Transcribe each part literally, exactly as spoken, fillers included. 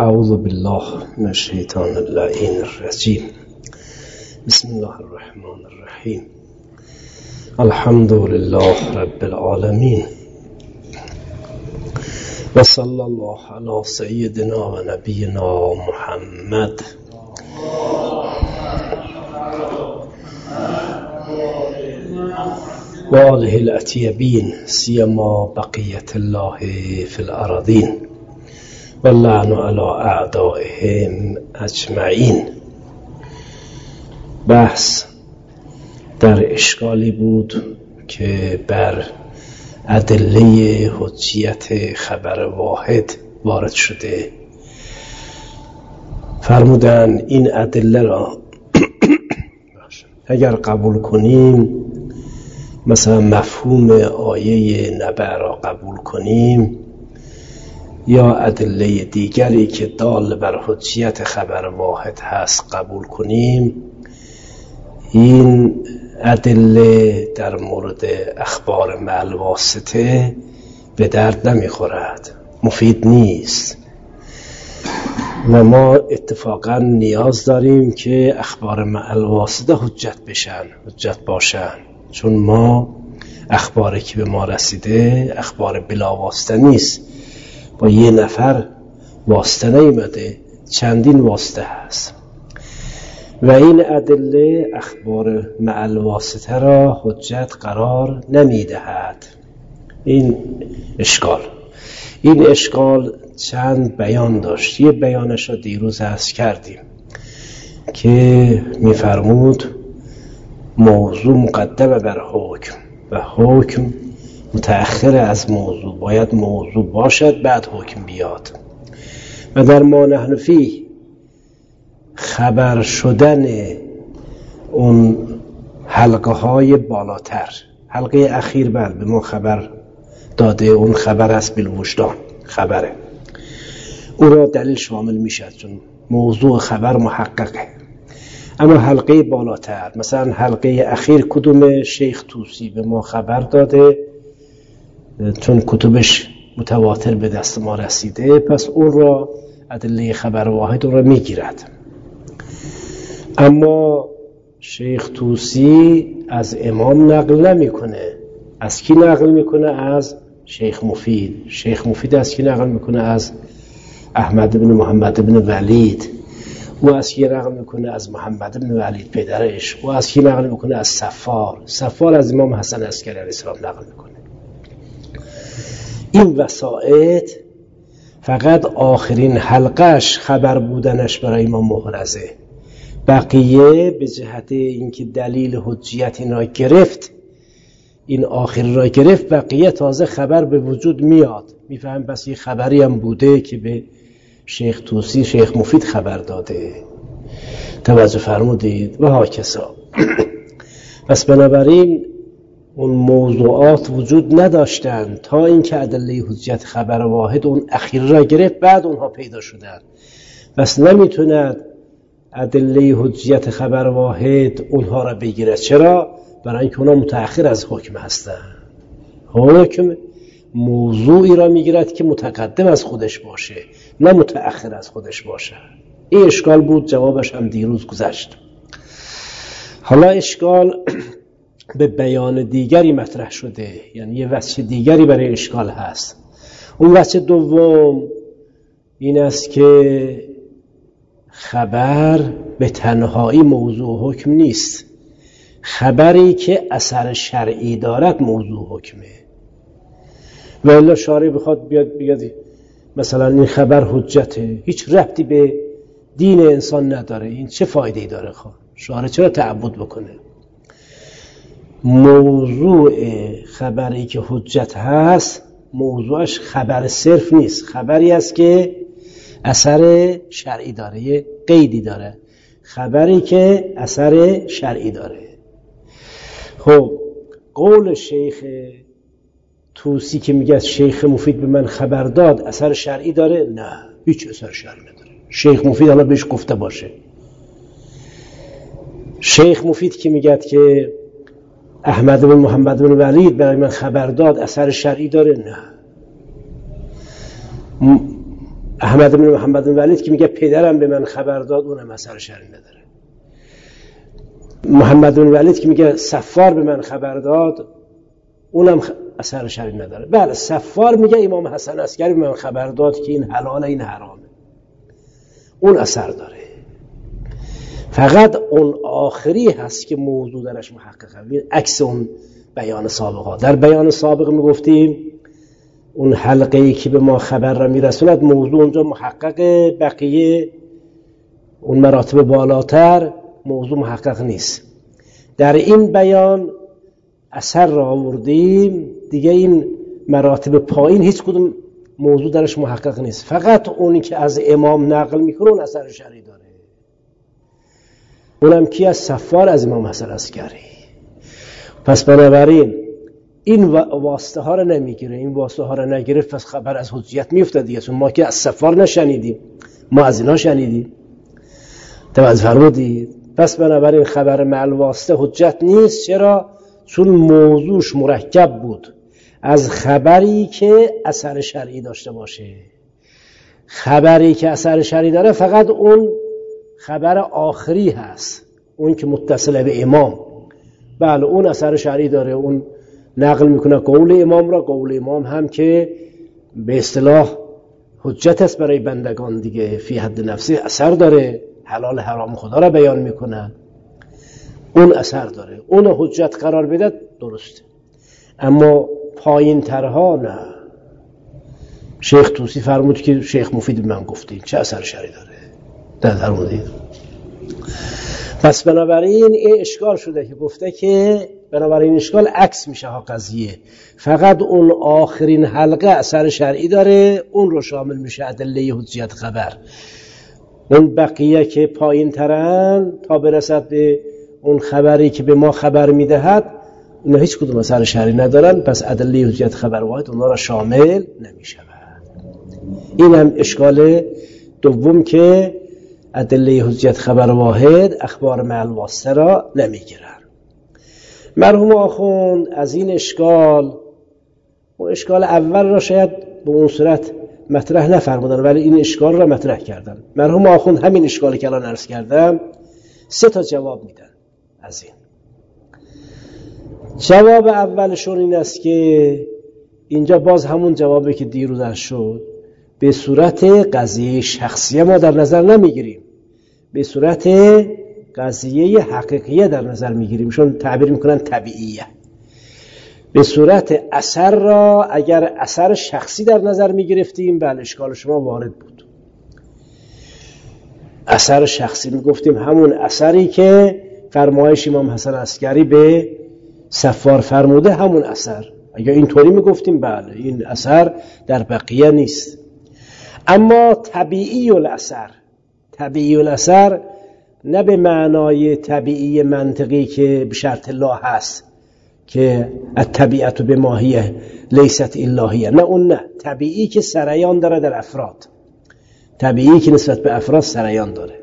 اعوذ بالله من الشیطان اللعین الرجیم. بسم الله الرحمن الرحیم. الحمد لله رب العالمین و صلی الله علی سیدنا و نبینا محمد و آله الاطیبین سیما بقیت الله فی الارضین و اللعن علی اعدائهم اجمعین. بحث در اشکالی بود که بر ادله حجیت خبر واحد وارد شده. فرمودن این ادله را اگر قبول کنیم، مثلا مفهوم آیه نبع را قبول کنیم یا ادله دیگری که دال بر حجیت خبر واحد هست قبول کنیم، این ادله در مورد اخبار مع الواسطه به درد نمیخورد، مفید نیست و ما اتفاقا نیاز داریم که اخبار مع الواسطه حجت بشن، حجت باشن، چون ما اخباری که به ما رسیده اخبار بلا واسطه نیست، با یه نفر واسطه نیامده، چندین واسطه هست و این ادله اخبار مع الواسطه را حجت قرار نمیدهد. این اشکال این اشکال چند بیان داشت. یه بیانش را دیروز عرض کردیم که میفرمود موضوع مقدم بر حکم و حکم متأخر از موضوع، باید موضوع باشد بعد حکم بیاد. و در ما نحن فیه خبر شدن اون حلقه های بالاتر، حلقه اخیر بر به ما خبر داده، اون خبر است بالوجدان، خبره، اون را دلیل شامل میشد چون موضوع خبر محققه. اما حلقه بالاتر، مثلا حلقه اخیر کدوم؟ شیخ طوسی به ما خبر داده چون کتبش متواتر به دست ما رسیده، پس اون را ادله خبر واحد اون را میگیرد. اما شیخ طوسی از امام نقل نمیکنه. از کی نقل میکنه؟ از شیخ مفید. شیخ مفید از کی نقل میکنه؟ از احمد بن محمد بن ولید. او از کی نقل میکنه؟ از محمد بن ولید پدرش. او از کی نقل میکنه؟ از صفار. صفار از امام حسن عسکری علیه السلام نقل میکنه. این وسائط فقط آخرین حلقش خبر بودنش برای ما محرزه. بقیه به جهت اینکه دلیل حجیت این را گرفت، این آخر را گرفت، بقیه تازه خبر به وجود میاد. میفهم پس یه خبری هم بوده که به شیخ طوسی شیخ مفید خبر داده. توجه فرمودید؟ و ها کسا. پس بنابراین اون موضوعات وجود نداشتند تا اینکه ادله حجیت خبر واحد اون اخیر را گرفت، بعد اونها پیدا شدند. پس نمیتوند ادله حجیت خبر واحد اونها را بگیرد. چرا؟ برای اینکه اونها متأخر از حکم هستند. حکم موضوعی را میگیرد که متقدم از خودش باشه، نه متأخر از خودش باشه. این اشکال بود، جوابش هم دیروز گذشت. حالا اشکال به بیان دیگری مطرح شده، یعنی یه وجه دیگری برای اشکال هست. اون وجه دوم این است که خبر به تنهایی موضوع حکم نیست. خبری که اثر شرعی دارد موضوع حکمه. و الا شارع بخواد بیاد بگه مثلا این خبر حجته، هیچ ربطی به دین انسان نداره، این چه فایده‌ای داره؟ خب شارع چرا تعبد بکنه؟ موضوع خبری که حجت هست موضوعش خبر صرف نیست، خبری است که اثر شرعی داره، یه قیدی داره، خبری که اثر شرعی داره. خب قول شیخ طوسی که میگه شیخ مفید به من خبر داد اثر شرعی داره؟ نه، هیچ اثر شرعی نداره. شیخ مفید حالا بهش گفته باشه. شیخ مفید که میگه که احمد بن محمد بن ولید برای من خبر داد اثر شرعی داره؟ نه. احمد بن محمد بن ولید که میگه پدرم به من خبر داد، اونم اثر شرعی نداره. محمد بن ولید که میگه صفار به من خبر داد، اونم اثر شرعی نداره. بله صفار میگه امام حسن عسکری به من خبر داد که این حلاله این حرامه، اون اثر داره. فقط اون آخری هست که موضوع درش محققه، عکس اون بیان سابقا. در بیان سابق میگفتیم اون حلقه ای که به ما خبر را میرسوند موضوع اونجا محقق، بقیه اون مراتب بالاتر موضوع محقق نیست. در این بیان اثر را آوردیم، دیگه این مراتب پایین هیچ کدوم موضوع درش محقق نیست، فقط اونی که از امام نقل میکنه اون اثر شرعی داره. اونم کی؟ از صفار از امام حسن عسکری. پس بنابراین این واسطه ها رو نمیگیره، این واسطه ها رو نگیره پس خبر از حجیت میفته دیگه. چون ما که از صفار نشنیدیم، ما از اینا شنیدیم. توجه فرمودید؟ پس بنابراین خبر مع الواسطه حجت نیست. چرا؟ چون موضوعش مرکب بود از خبری که اثر شرعی داشته باشه. خبری که اثر شرعی داره فقط اون خبر آخری هست، اون که متصل به امام. بله اون اثر شرعی داره، اون نقل میکنه قول امام را. قول امام هم که به اصطلاح حجت است برای بندگان دیگه، فی حد نفسی اثر داره، حلال حرام خدا را بیان میکنه، اون اثر داره. اون حجت قرار بده درسته. اما پایین ترها نه. شیخ توسی فرمود که شیخ مفید من گفتی چه اثر شرعی داره، در فرمودید. پس بنابراین این اشکال شده که گفته که بنابراین اشکال عکس میشه ها قضیه، فقط اون آخرین حلقه اثر شرعی داره، اون رو شامل میشه ادله حجیت خبر. اون بقیه که پایین ترن تا برسد به اون خبری که به ما خبر میدهد، اینا هیچ کدوم اثر شرعی ندارن، پس ادله حجیت خبر واحد اونا را شامل نمیشود. این هم اشکال دوم که ادله حجیت خبر واحد اخبار مع الواسطه را نمیگیرن. مرحوم آخوند از این اشکال و اشکال اول را شاید به اون صورت مطرح نفرمودن، ولی این اشکال را مطرح کردن. مرحوم آخوند همین اشکالی که الان عرض کردم سه تا جواب میدن. از این جواب اولشون این است که اینجا باز همون جوابی که دیروز عرض شد، به صورت قضیه شخصیه ما در نظر نمیگیریم، به صورت قضیه حقیقیه در نظر میگیریم. شون تعبیر میکنن طبیعیه. به صورت اثر را اگر اثر شخصی در نظر میگرفتیم، بله اشکال شما وارد بود. اثر شخصی میگفتیم همون اثری که فرمایش امام حسن عسکری به صفار فرموده، همون اثر. اگر اینطوری میگفتیم بله این اثر در بقیه نیست. اما طبیعی الاثر، طبیعی الاثر نه به معنای طبیعی منطقی که به شرط الله هست که الطبیعت به ماهیه لیست الهیه، نه اون نه. طبیعی که سریان داره در افراد، طبیعی که نسبت به افراد سریان داره.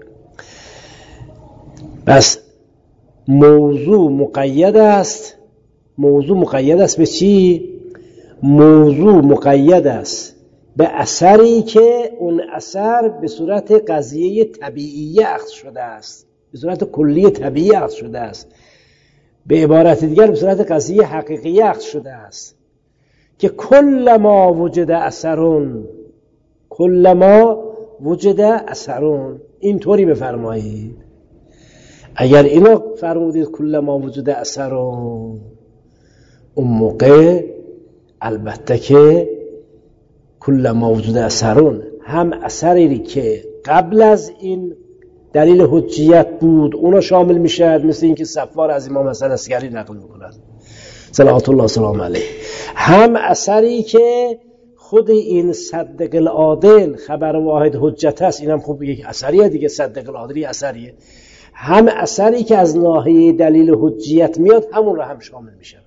بس موضوع مقید است. موضوع مقید است به چی؟ موضوع مقید است به اثری که اون اثر به صورت قضیه طبیعی اخذ شده است، به صورت کلی طبیعی اخذ شده است. به عبارت دیگر به صورت قضیه حقیقی اخذ شده است که کل ما وجد اثرون، کل ما وجد اثرون، اینطوری بفرمایید. اگر اینو فرمودید کل ما وجد اثرون، اون موقع البته که کل ما وجود اثرون هم اثری که قبل از این دلیل حجیت بود اونو شامل میشه، مثل اینکه صفار از امام حسن عسکری نقل میکنند صلوات الله سلام علیه، هم اثری که خود این صدق العادل خبر واحد حجت است، اینم خوب یک اثریه دیگه، صدق العادلی اثریه، هم اثری که از ناحیه دلیل حجیت میاد همون رو هم شامل میشه.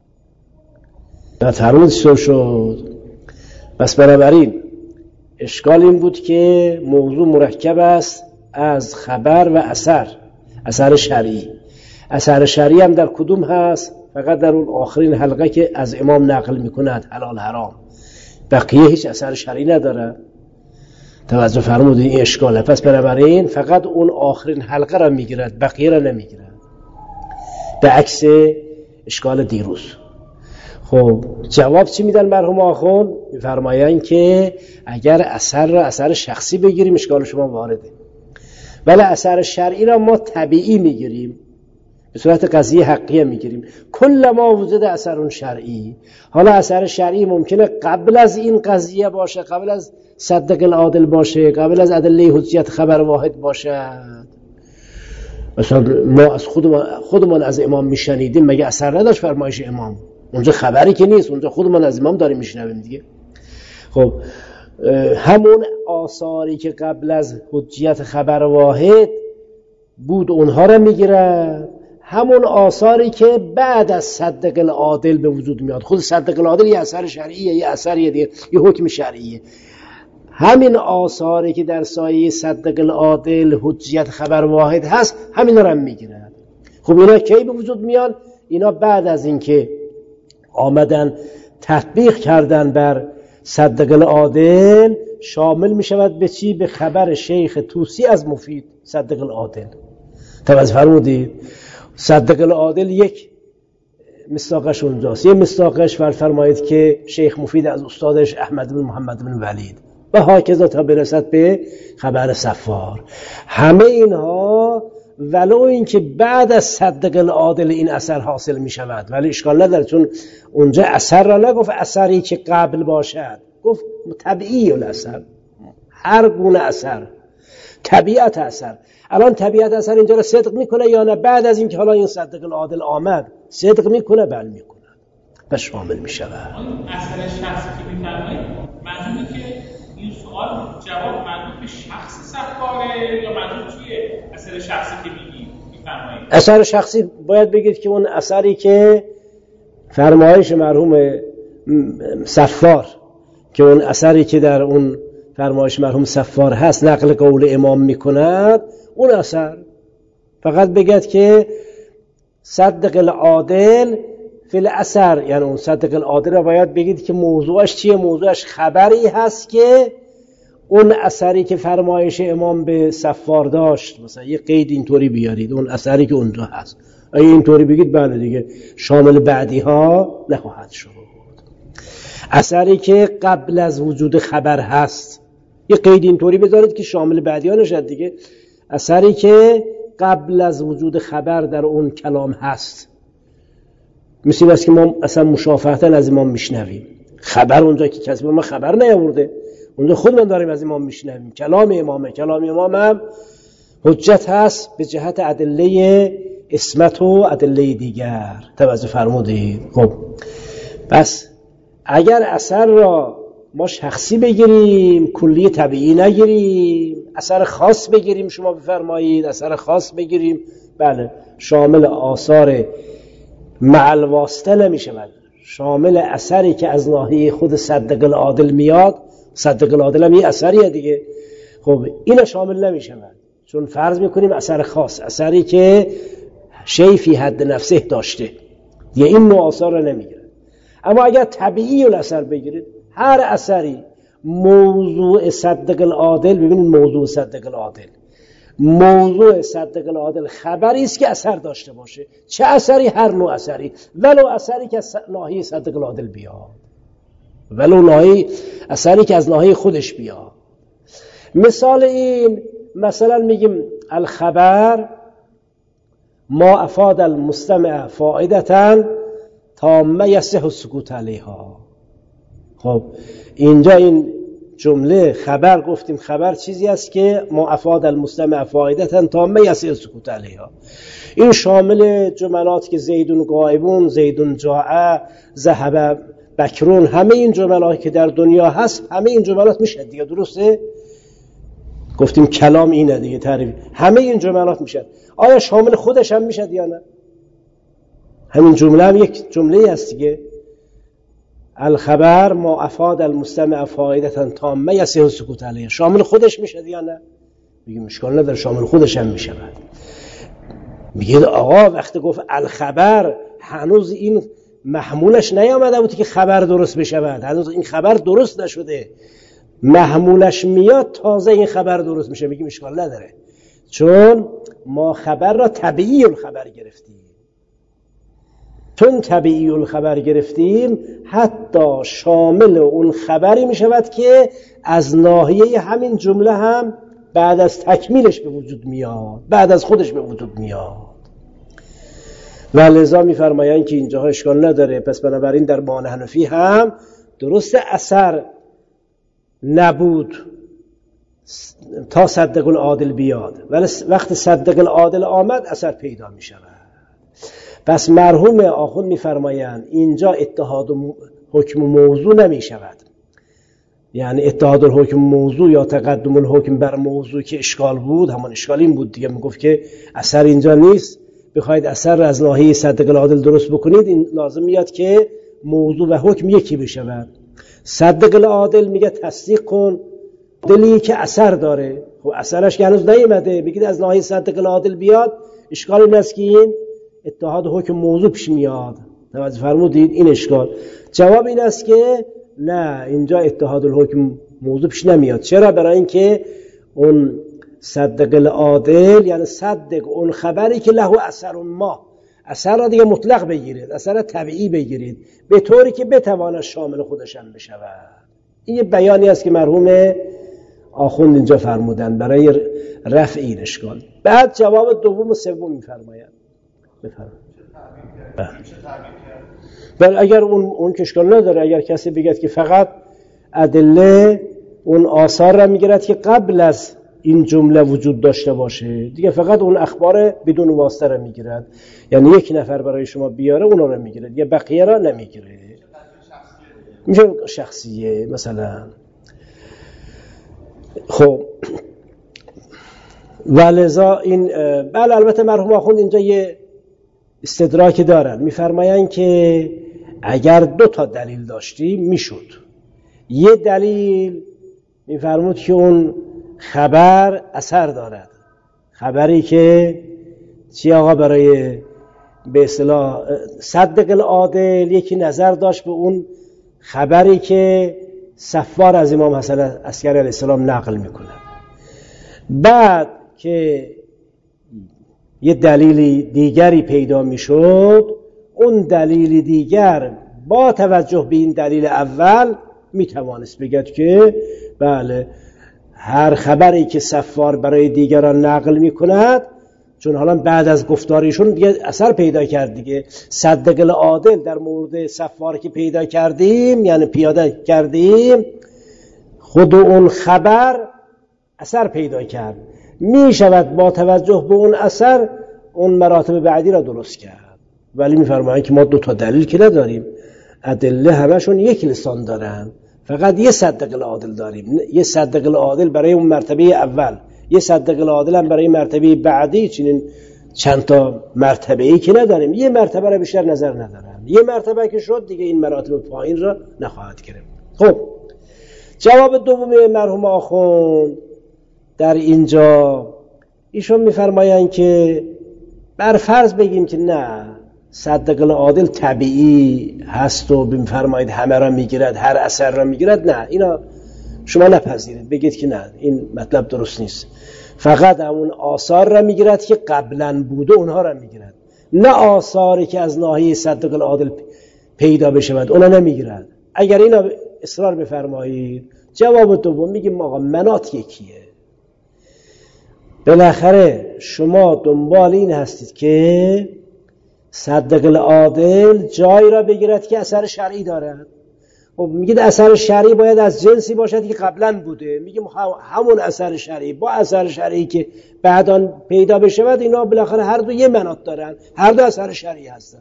فرمود چطور شد؟ بس بنابراین اشکال این بود که موضوع مرکب است از خبر و اثر، اثر شرعی. اثر شرعی هم در کدوم هست؟ فقط در اون آخرین حلقه که از امام نقل میکند حلال حرام، بقیه هیچ اثر شرعی نداره. توجه فرمودید این اشکاله. پس بنابراین فقط اون آخرین حلقه را میگیرد، بقیه را نمیگیرد، به عکس اشکال دیروز. خب جواب چی میدن مرحوم آخوند؟ میفرمایند که اگر اثر را اثر شخصی بگیریم اشکال شما وارده، ولی اثر شرعی را ما طبیعی میگیریم، به صورت قضیه حقیه میگیریم. کل ما وجود اثر شرعی. حالا اثر شرعی ممکنه قبل از این قضیه باشه، قبل از صدق العادل باشه، قبل از ادله حجیت خبر واحد باشه. مثلا ما از خودمان خودمان از امام میشنیدیم، مگه اثر نداشت فرمایش امام؟ اونجا خبری که نیست، اونجا خودمان از امام داریم میشنویم دیگه. خب همون آثاری که قبل از حجیت خبر واحد بود اونها را میگیرن، همون آثاری که بعد از صدق العادل به وجود میاد. خود صدق العادل یه اثر شرعیه، یه اثریه دیگه، یه حکم شرعیه. همین آثاری که در سایه صدق العادل حجیت خبر واحد هست، همین را هم میگیرن. خب اینا کی به وجود میان؟ اینا بعد از اینکه آمدن تطبیق کردن بر صدق العادل، شامل میشود به چی؟ به خبر شیخ طوسی از مفید صدق العادل. توجه فرمودید؟ صدق العادل یک مصداقش اونجاست. یه مصداقش فرمایید که شیخ مفید از استادش احمد بن محمد بن ولید و هاکذا تا برسد به خبر صفار. همه اینها ولو اینکه بعد از صدق العادل این اثر حاصل می شود، ولی اشکال نداره، چون اونجا اثر را نگفت اثری که قبل باشد، گفت طبیعی الاثر، هر گونه اثر، طبیعت اثر. الان طبیعت اثر اینجا را صدق میکنه یا نه؟ بعد از اینکه حالا این صدق العادل آمد صدق میکنه؟ بل میکنه، پس شامل میشود. اثر شخصی که میفرمایید منظوره که این سوال جواب منظور به شخص صفاره یا منظور چیه؟ اثر شخصی که میگی میفرمایید اثر شخصی باید بگید که اون اثری که فرمایش مرحوم صفار، که اون اثری که در اون فرمایش مرحوم صفار هست نقل قول امام میکند، اون اثر فقط بگید که صدق العادل فی الاثر، یعنی اون صدق العادل را باید بگید که موضوعش چیه؟ موضوعش خبری هست که اون اثری که فرمایش امام به صفار داشت، مثلا یه قید اینطوری بیارید، اون اثری که اونجا هست. اگه اینطوری بگید بله دیگه شامل بعدی ها نخواهد شد. اثری که قبل از وجود خبر هست، یه قید اینطوری بذارید که شامل بعدی ها نشد دیگه. اثری که قبل از وجود خبر در اون کلام هست، مثل است که ما اصلا مشافهتا از امام میشنویم، خبر اونجا که کسی ما خبر نیاورده، اونجا خود من داریم از امام میشنویم، کلام امامه. کلام امام هم حجت هست به جهت ادله اسمت و ادله دیگر. توجه فرمودید؟ خب پس اگر اثر را ما شخصی بگیریم، کلی طبیعی نگیریم، اثر خاص بگیریم، شما بفرمایید اثر خاص بگیریم، بله شامل آثار معل واسطه نمی شود، شامل اثری که از ناحیه خود صدق العادل میاد. صدق العادل هم یه اثریه دیگه. خب این شامل نمی شود، چون فرض میکنیم اثر خاص، اثری که شیء فی حد نفسه داشته، یه این نوع آثار رو نمیگیره. اما اگر طبیعی الاثر بگیرید، هر اثری موضوع صدق العادل، ببینید موضوع صدق العادل، موضوع صدق العادل خبری است که اثر داشته باشه. چه اثری؟ هر نوع اثری، ولو اثری که از ناحیه صدق العادل بیاد، ولو ناحیه اثری که از ناحیه خودش بیاد. مثال این، مثلا میگیم الخبر ما افاد المستمع فائدةً تامه یصح السکوت علیها. خب اینجا این جمله خبر گفتیم، خبر چیزی است که ما افاد المستمع فائدةً تامه یصح السکوت علیها. این شامل جملات که زیدون غایبون، زیدون جاء، ذهب بکرون، همه این جملات که در دنیا هست، همه این جملات میشه دیگه. درسته؟ گفتیم کلام اینه دیگه، تعریف همه این جملات میشه. آیا شامل خودش هم میشه یا نه؟ همین جمله هم یک جمله هست دیگه. الخبر ما افاد المستمع فائدةً تامه یصح السکوت علیه، شامل خودش میشه یا نه؟ میگیم اشکال نداره، شامل خودش هم میشه. میگه آقا وقتی گفت الخبر، هنوز این محمولش نیامده بود که خبر درست بشه، هنوز این خبر درست نشده. محمولش میاد تازه این خبر درست میشه، بگیم اشکال نداره، چون ما خبر را طبیعی الخبر گرفتیم. چون طبیعی الخبر گرفتیم حتی شامل اون خبری میشود که از ناحیه همین جمله هم بعد از تکمیلش به وجود میاد، بعد از خودش به وجود میاد. و لذا میفرمایند که اینجاها اشکال نداره. پس بنابراین در معنی حنفی هم درست اثر نبود تا صدق العادل بیاد، ولی وقت صدق العادل آمد اثر پیدا می شود. پس مرحوم آخوند میفرمایند اینجا اتحاد حکم موضوع نمی شود، یعنی اتحاد الحکم موضوع یا تقدم الحکم بر موضوع که اشکال بود، همون اشکال این بود دیگه، میگفت که اثر اینجا نیست، بخواید اثر از ناحیه صدق العادل درست بکنید این لازم میاد که موضوع و حکم یکی بشود. صدق العادل میگه تصدیق کن دلی که اثر داره، خب اثرش که هنوز نیامده، بگید از ناحیه صدق العادل بیاد، اشکال این است که این اتحاد حکم موضوع پیش میاد. توجه فرمودید؟ این اشکال. جواب این است که نه، اینجا اتحاد الحکم موضوع پیش نمیاد. چرا؟ برای اینکه اون صدق العادل یعنی صدق اون خبری که له اثر ما، اثر را دیگه مطلق بگیرید، اثر طبیعی بگیرید، به طوری که بتواند شامل خودش هم بشود. این یه بیانی است که مرحوم آخوند اینجا فرمودن برای رفع این اشکال. بعد جواب دوم و سوم میفرمایند. بفرمایید. بله، اگر اون اون اشکال نداره، اگر کسی بگه که فقط ادله اون آثار را میگیرد که قبل از این جمله وجود داشته باشه، دیگه فقط اون اخبار بدون واسطه را میگیرد، یعنی یک نفر برای شما بیاره اونا را میگیرد، یا بقیه را نمیگیره، میشه شخصیه مثلا. خب ولذا این بله، البته مرحوم آخوند اینجا یه استدراک دارن، میفرمایند که اگر دو تا دلیل داشتیم میشد. یه دلیل میفرمود که اون خبر اثر دارد، خبری که چی آقا برای به اصطلاح صدق العادل یکی نظر داشت به اون خبری که صفوار از امام حسن عسکری علیه السلام نقل میکنه، بعد که یه دلیل دیگری پیدا میشد، اون دلیل دیگر با توجه به این دلیل اول میتوانست بگد که بله هر خبری که صفوار برای دیگران نقل میکند، چون حالا بعد از گفتاریشون دیگه اثر پیدا کرد دیگه، صدق العادل در مورد صفوار که پیدا کردیم یعنی پیاده کردیم، خود اون خبر اثر پیدا کرد، می شود با توجه به اون اثر اون مراتب بعدی را درست کرد. ولی میفرمایند که ما دو تا دلیل که نداریم، ادله همشون یک لسان دارن، فقط یه صدق العادل داریم، یه صدق العادل برای اون مرتبه اول، یه صدق العادل هم برای مرتبه بعدی، چنین چند تا مرتبه ای که نداریم، یه مرتبه را بیشتر نظر ندارم، یه مرتبه که شد دیگه این مراتب پایین را نخواهد گرفت. خب جواب دوم مرحوم آخوند در اینجا ایشون میفرمایند که بر فرض بگیم که نه، صدق العادل طبیعی هست و میفرمایید همه را میگیرد، هر اثر را میگیرد، نه اینا شما نپذیرید، بگید که نه این مطلب درست نیست، فقط همون آثار را میگیرد که قبلا بوده اونها را میگیرد، نه آثاری که از ناحیه صدق العادل پیدا بشود اونا نمیگیرد. اگر اینا اصرار بفرمایید، جواب دوم میگیم آقا منات یکیه، بالاخره شما دنبال این هستید که صدق العادل جایی را بگیرد که اثر شرعی دارد. خب میگید اثر شرعی باید از جنسی باشد که قبلا بوده، میگیم همون اثر شرعی با اثر شرعی که بعداً پیدا بشود، اینا بالاخره هر دو یه منات دارن، هر دو اثر شرعی هستن.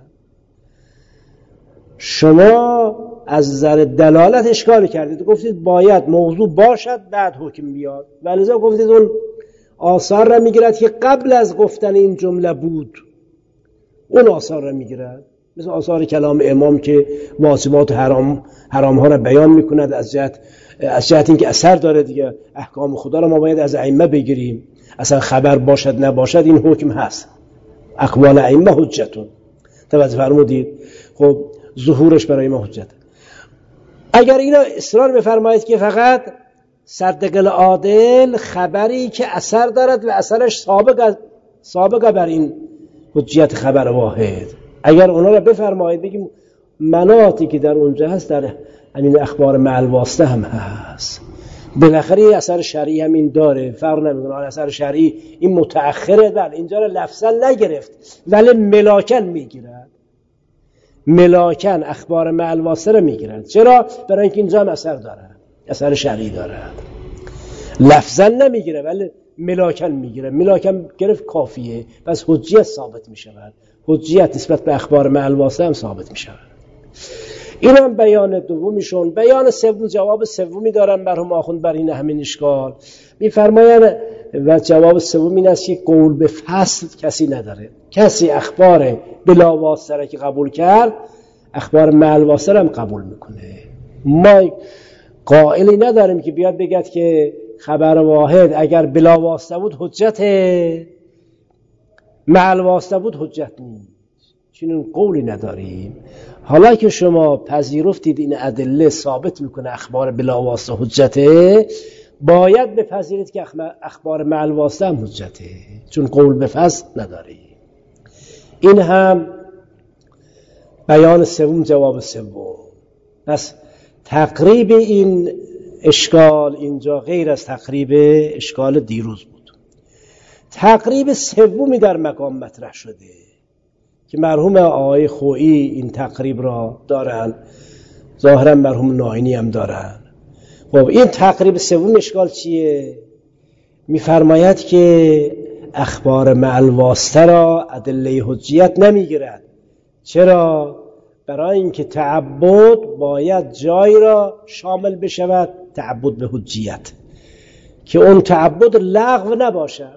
شما از نظر دلالت اشکال کردید، گفتید باید موضوع باشد بعد حکم بیاد، ولذا گفتید اون آثار را میگیرد که قبل از گفتن این جمله بود، اون آثار را میگیرد، مثل آثار کلام امام که واجبات و حرام حرام ها را بیان میکند، از جهت از جهت اینکه اثر داره دیگه، احکام خدا را ما باید از ائمه بگیریم، اصلا خبر باشد نباشد این حکم هست، اقوال ائمه حجتون. توجه فرمودید؟ خب ظهورش برای ما حجت. اگر اینا اصرار بفرمایید که فقط صدق العادل خبری که اثر دارد و اثرش سابق سابقه بر این حجیت خبر واحد. اگر اونا را بفرمایید بگیم مناطی که در اونجا هست در همین اخبار مع الواسطه هم هست، بالاخره اثر شرعی هم این داره، فرق نمیکنه. اثر شرعی این متأخره، بله اینجا را لفظا نگرفت ولی ملاکن میگیرد، ملاکن اخبار مع الواسطه را میگیرد. چرا؟ برای اینکه اینجا هم اثر دارد، اثر شرعی دارد، لفظا نمیگیره ولی ملاکن میگیره. ملاکن گرفت کافیه، پس حجیت ثابت میشود، حجیت نسبت به اخبار مع الواسطه هم ثابت میشود. این هم بیان دومیشون. بیان سوم، جواب سومی دارن مرحوم آخوند بر این همین اشکال. میفرمایند و جواب سوم این است که قول به فصل کسی نداره. کسی اخبار بلا واسطه که قبول کرد، اخبار مع الواسطه هم قبول میکنه. ما قائلی نداریم که بیاد بگد که خبر واحد اگر بلا واسطه بود حجت، مع الواسطه بود حجت نیست. چنین قولی نداریم. حالا که شما پذیرفتید این ادله ثابت میکنه اخبار بلا واسطه حجته، باید بپذیرید که اخبار مع الواسطه هم حجته، چون قول به فصل نداری. این هم بیان سوم، جواب سوم. پس تقریب این اشکال اینجا غیر از تقریب اشکال دیروز بود. تقریب سومی در مقام مطرح شده که مرحوم آقای خویی این تقریب را دارن، ظاهرا مرحوم ناینی هم دارن. خب این تقریب سوم اشکال چیه؟ میفرماید که اخبار مع الواسطه را ادله حجیت نمیگیرد. چرا؟ برای اینکه تعبد باید جای را شامل بشود، تعبد به حجیت، که اون تعبد لغو نباشد.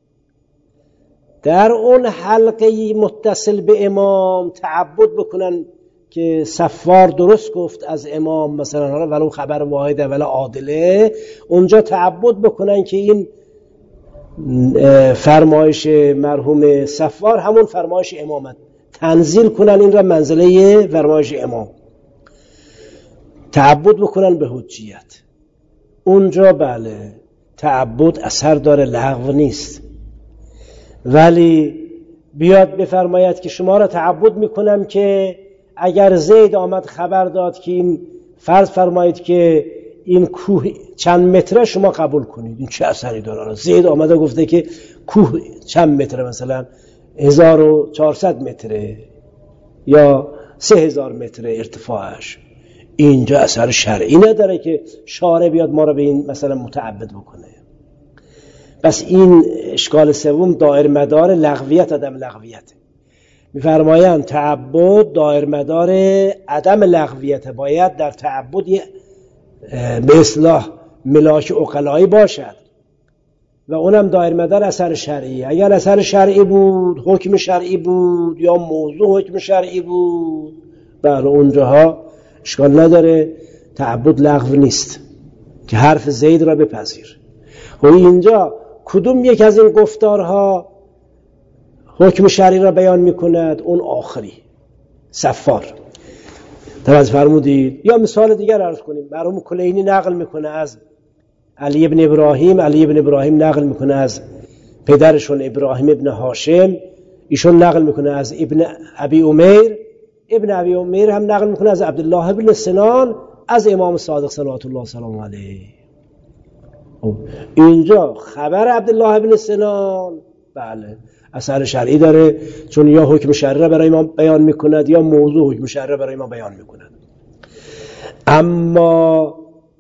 در اون حلقه متصل به امام تعبد بکنن که صفار درست گفت از امام، مثلا ولو خبر واحده ولی عادله، اونجا تعبد بکنن که این فرمایش مرحوم صفار همون فرمایش امامت، تنزیل کنن این را منزله فرمایش امام، تعبد بکنن به حجیت. اونجا بله تعبد اثر داره، لغو نیست. ولی بیاد بفرماید که شما را تعبد میکنم که اگر زید آمد خبر داد که این، فرض فرمایید که این کوه چند متره، شما قبول کنید، این چه اثری داره؟ زید آمده گفته که کوه چند متره، مثلا هزار و چهارصد متره یا سه هزار متره ارتفاعش، اینجا اثر شرعی نداره که شارع بیاد ما را به این مثلا متعبد بکنه. پس این اشکال سوم دایر مدار لغویت عدم لغویت. میفرمایند تعبد دایر مدار عدم لغویت، باید در تعبد به اصطلاح ملاک عقلایی باشد و اونم دایر مدار اثر شرعی. اگر اثر شرعی بود، حکم شرعی بود یا موضوع حکم شرعی بود، بله اونجاها اشکال نداره، تعبد لغو نیست که حرف زید را بپذیر. و اینجا کدوم یک از این گفتارها حکم شرعی را بیان میکند؟ اون آخری، صفار. توجه فرمودید؟ یا مثال دیگر عرض کنیم. مرحوم کلینی نقل میکنه از علی ابن ابراهیم، علی ابن ابراهیم نقل میکنه از پدرشون ابراهیم ابن هاشم، ایشون نقل میکنه از ابن ابی امیر، ابن ابی امیر هم نقل میکنه از عبدالله ابن سنان از امام صادق صلوات الله سلام علیه. اینجا خبر عبدالله ابن سنان بله اثر شرعی داره، چون یا حکم شرعی را برای ما بیان میکند یا موضوع حکم شرعی را برای ما بیان میکند. اما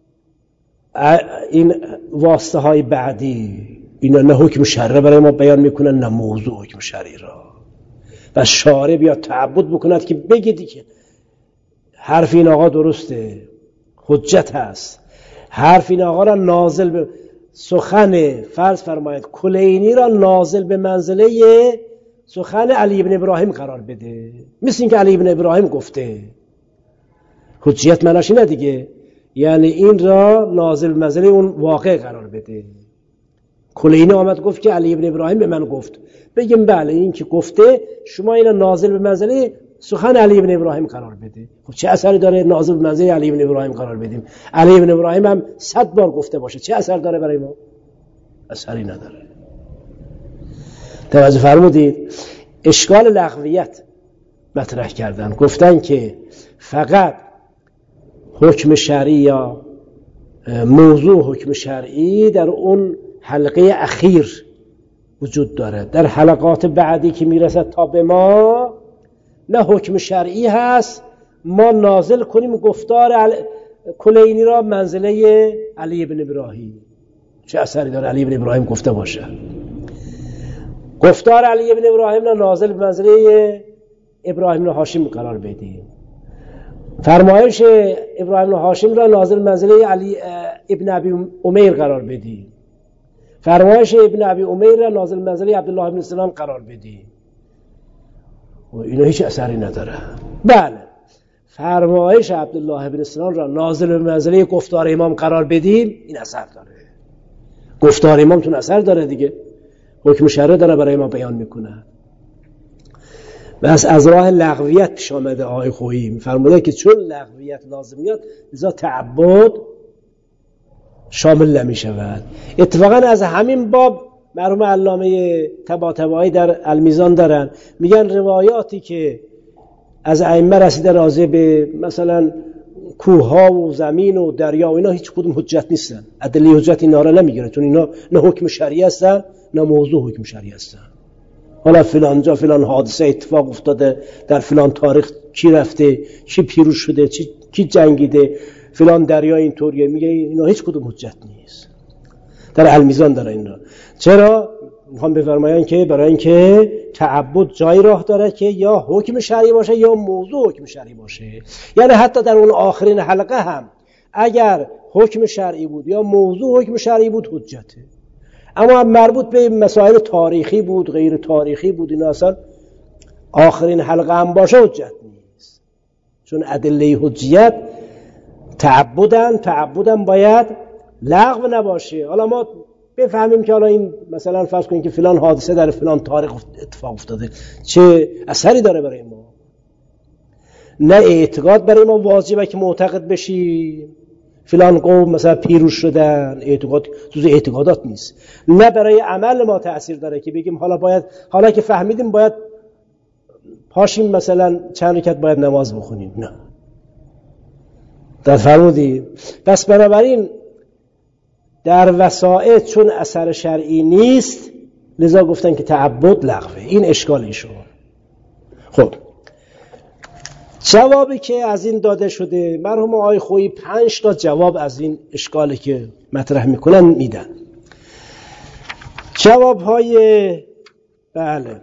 این واسطه های بعدی اینا نه حکم شرعی برای ما بیان میکنند نه موضوع حکم شرعی را. و شارع بیا تعبد بکند که بگیدی که حرف این آقا درسته، حجت هست، حرف این آقا را نازل به سخن، فرض فرمایید کلینی را نازل به منزله سخن علی ابن ابراهیم قرار بده، مثل این که علی ابن ابراهیم گفته. حجیت معناش اینه دیگه، یعنی این را نازل به منزله اون واقع قرار بده. کلینی آمد گفت که علی ابن ابراهیم به من گفت، بگیم بله این که گفته، شما این را نازل به منزله سخن علی ابن ابراهیم قرار بده. خب چه اثری داره نازل به منزله علی ابن ابراهیم قرار بدیم؟ علی ابن ابراهیم هم صد بار گفته باشه، چه اثر داره برای ما؟ اثری نداره. توجه فرمودید؟ اشکال لغویت مطرح کردن، گفتن که فقط حکم شرعی یا موضوع حکم شرعی در اون حلقه اخیر وجود داره، در حلقات بعدی که میرسد تا به ما نه حکم شرعی هست ما نازل کنیم گفتار عل... کلینی را منزله علی ابن ابراهیم. چه اثری داره علی ابن ابراهیم گفته باشه؟ گفتار علی ابن ابراهیم را نازل به منزله ابراهیم بن هاشم قرار بدیم، فرمایش ابراهیم بن هاشم را نازل به منزله علی ابن ابی امیر قرار بدیم، فرمایش ابن ابی امیر را نازل به منزله عبدالله بن سلام قرار بدیم. و اینا هیچ اثری نداره. بله، فرمایش عبدالله بن سلام را نازل به منزله گفتار امام قرار بدیم، این اثر داره. گفتار امام تون اثر داره دیگه، حکم شرع داره برای ما بیان میکنه. بس از راه لغویت پیش آمده آقای خویی میفرموده که چون لغویت لازم میاد لذا تعبد شامل نمی شود. اتفاقا از همین باب مرحوم علامه طباطبایی در المیزان دارن، میگن روایاتی که از ائمه رسیده راجع به مثلا کوه‌ها و زمین و دریا و اینا هیچ کدوم حجت نیستن، ادله حجت اینا را نمیگیره، چون اینا نه حکم شرعی هستن نه موضوع حکم شرعی هستن. حالا فلان جا فلان حادثه اتفاق افتاده، در فلان تاریخ کی رفته، کی پیروز شده، کی کی جنگیده، فلان دریا اینطوریه، میگه اینا هیچ کدوم حجت نیست. در المیزان داره اینا. چرا؟ میخوام بفرماین که برای اینکه تعبد جای راه داره که یا حکم شرعی باشه یا موضوع حکم شرعی باشه. یعنی حتی در اون آخرین حلقه هم اگر حکم شرعی بود یا موضوع حکم شرعی بود حجته، اما مربوط به مسائل تاریخی بود غیر تاریخی بود اینا اصلا آخرین حلقه هم باشه حجت نیست، چون ادله حجیت تعبدن تعبدن باید لغو نباشه. حالا ما بفهمیم که حالا این مثلا فرض کنیم که فلان حادثه در فلان تاریخ اتفاق افتاده، چه اثری داره برای ما؟ نه اعتقاد برای ما واجبه که معتقد بشیم فلان قوم مثلا پیروز شدن، اعتقاد جز اعتقادات نیست. نه برای عمل ما تأثیر داره که بگیم حالا باید حالا که فهمیدیم باید پاشیم مثلا چند رکعت باید نماز بخونیم، نه. در فرمودی پس بنابراین در وسائط چون اثر شرعی نیست لذا گفتن که تعبد لغوه. این اشکالی شد. خب جوابی که از این داده شده مرحوم آقای خویی پنج تا جواب از این اشکالی که مطرح میکنن میدن. جواب های بله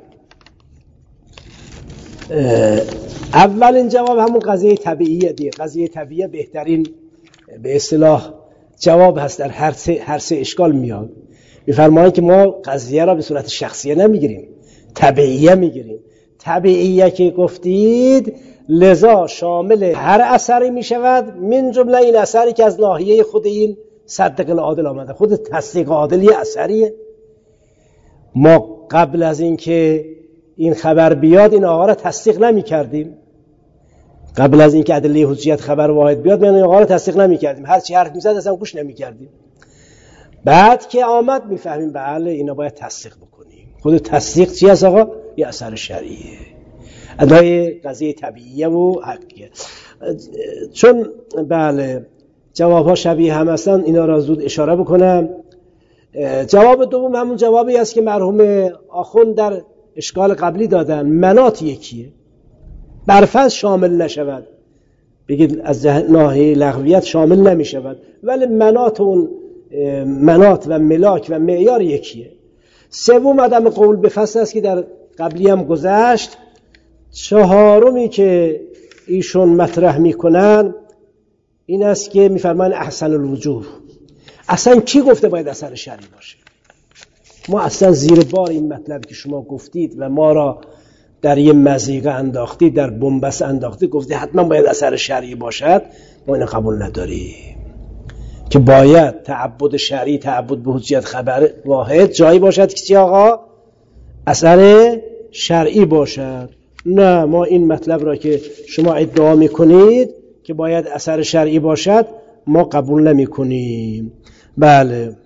اولین جواب همون قضیه طبیعیه دیگه. قضیه طبیعیه بهترین به اصطلاح جواب هست، در هر سه هر سه اشکال میاد. میفرمایند که ما قضیه را به صورت شخصیه نمیگیریم، طبیعیه میگیریم. طبیعیه که گفتید لذا شامل هر اثری میشود، من جمله این اثری که از ناحیه خود این صدق العادل آمده. خود تصدیق عادل یه اثریه. ما قبل از اینکه این خبر بیاد این آقا را تصدیق نمی کردیم. قبل از اینکه ادله حجیت خبر واحد بیاد من این آقا را تصدیق نمی کردیم، هر چی حرف میزد اصلا گوش نمی کردیم. بعد که آمد میفهمیم بله اینا باید تصدیق بکنیم. خود تصدیق چی هست آقا؟ یه اثر شرعیه، ادای قضیه طبیعیه و حقیقیه. چون بله جواب ها شبیه هم هستن اینا را زود اشاره بکنم. جواب دوم همون جوابی است که مرحوم آخوند در اشکال قبلی دادن، منات یکیه، برفض شامل نشود، بگید از ناحیه لغویت شامل نمی شود، ولی منات اون منات و ملاک و معیار یکیه. سوم عدم قول به فصل است که در قبلی هم گذشت. چهارمی که ایشون مطرح میکنن این است که میفرمان احسن الوجوه. اصلا کی گفته باید اثر شرعی باشه؟ ما اصلا زیر بار این مطلبی که شما گفتید و ما را در یه مضیقه انداختید، در بنبست انداختید، گفتید حتما باید اثر شرعی باشد، ما اینو قبول نداریم که باید تعبد شرعی، تعبد به حجیت خبر واحد جایی باشد که چی آقا؟ اثر شرعی باشد. نه، ما این مطلب را که شما ادعا میکنید که باید اثر شرعی باشد ما قبول نمی کنیم. بله.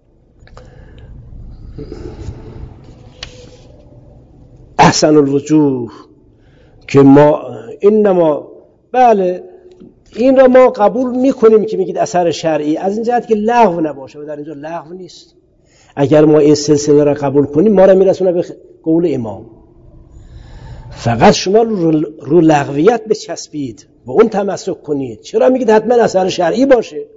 احسن الوجوه که ما اینما بله این را ما قبول میکنیم که میگید اثر شرعی، از این جهت که لغو نباشه و در اینجا لغو نیست. اگر ما این سلسله را قبول کنیم ما را میرسونه به قول امام. فقط شما رو, رو لغویت بچسبید، به اون تمسک کنید. چرا میگید حتما اثر شرعی باشه؟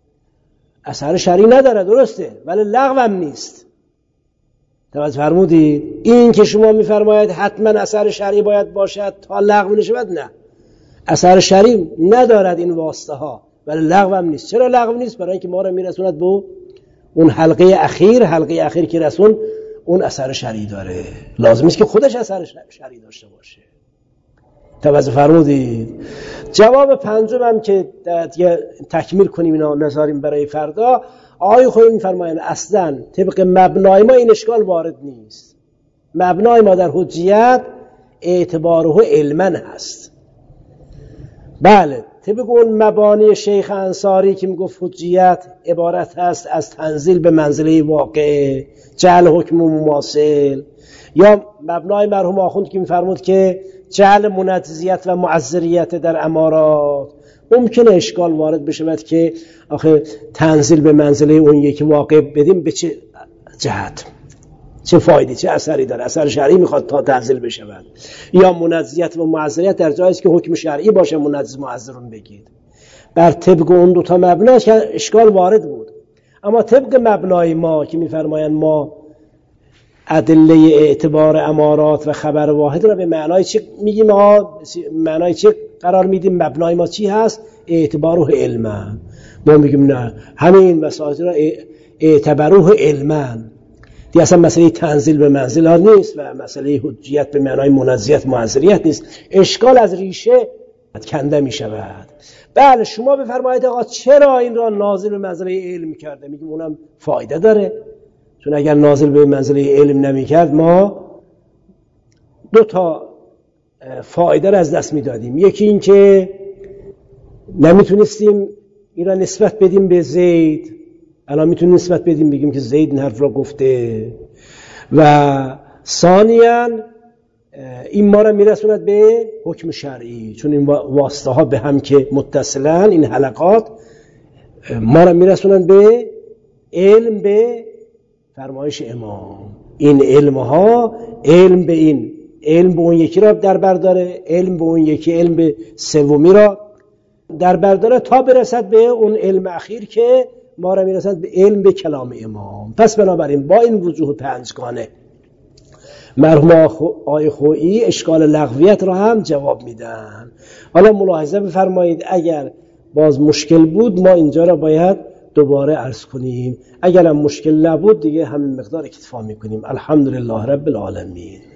اثر شرعی نداره، درسته، ولی لغو هم نیست. توجه فرمودید؟ این که شما میفرمایید حتما اثر شرعی باید باشد تا لغو نشود، نه، اثر شرعی ندارد این واسطه ها، ولی لغو هم نیست. چرا لغو نیست؟ برای اینکه ما را میرسوند به اون حلقه اخیر. حلقه اخیر که رسون اون اثر شرعی داره، لازم است که خودش اثر شرعی داشته باشه. توجه فرمودید؟ جواب پنجم هم که تکمیل کنیم اینا نذاریم برای فردا، آقای خویی میفرمایند اصلا طبق مبنای ما این اشکال وارد نیست. مبنای ما در حجیت اعتباره علما هست. بله، طبق اون مبانی شیخ انصاری که میگفت حجیت عبارت هست از تنزیل به منزله واقع، جعل حکم مماثل، یا مبنای مرحوم آخوند که میفرمود که جعل منجزیت و معذریت در امارات، ممکنه اشکال وارد بشه که آخه تنزیل به منزله اون یکی واقع بدیم به چه جهت، چه فایده، چه اثری داره؟ اثر شرعی میخواد تا تنزیل بشه. یا منجزیت و معذریت در جایی است که حکم شرعی باشه، منجز معذرون بگید. بر طبق اون دو تا مبنا که اشکال وارد بود. اما طبق مبنای ما که میفرمایند ما ادله اعتبار امارات و خبر واحد را به معنای چی میگیم؟ ها معنای چی قرار میدیم؟ مبنای ما چی هست؟ اعتباره علما. ما میگیم نه، همین وسائل را اعتبروه علما. دیگه اصلا مسئله تنزیل به منزل ها نیست و مسئله حجیت به معنای منجزیت معذریت نیست. اشکال از ریشه کنده می شود. بله، شما بفرمایید آقا چرا این را نازل به منزله علم کرده؟ میگیم اونم فایده داره، چون اگر نازل به منزله علم نمی کرد ما دو تا فایده را از دست می دادیم. یکی این که نمیتونستیم این را نسبت بدیم به زید، الان میتونیم نسبت بدیم بگیم که زید این حرف را گفته، و ثانیاً این ما را میرسوند به حکم شرعی، چون این واسطه ها به هم که متصلن، این حلقات ما را میرسونند به علم به فرمایش امام. این علم ها علم به این علم به اون یکی را در بر داره، علم به اون یکی علم به سومی را در بر داره، تا برسد به اون علم اخیر که ما را میرسد به علم به کلام امام. پس بنابراین با این وجوه پنجگانه مرحوم آقای خویی اشکال لغویت را هم جواب میدن. حالا ملاحظه بفرمایید اگر باز مشکل بود ما اینجا را باید دوباره عرض کنیم، اگر هم مشکل نبود دیگه همین مقدار اکتفا میکنیم. الحمدلله رب العالمین.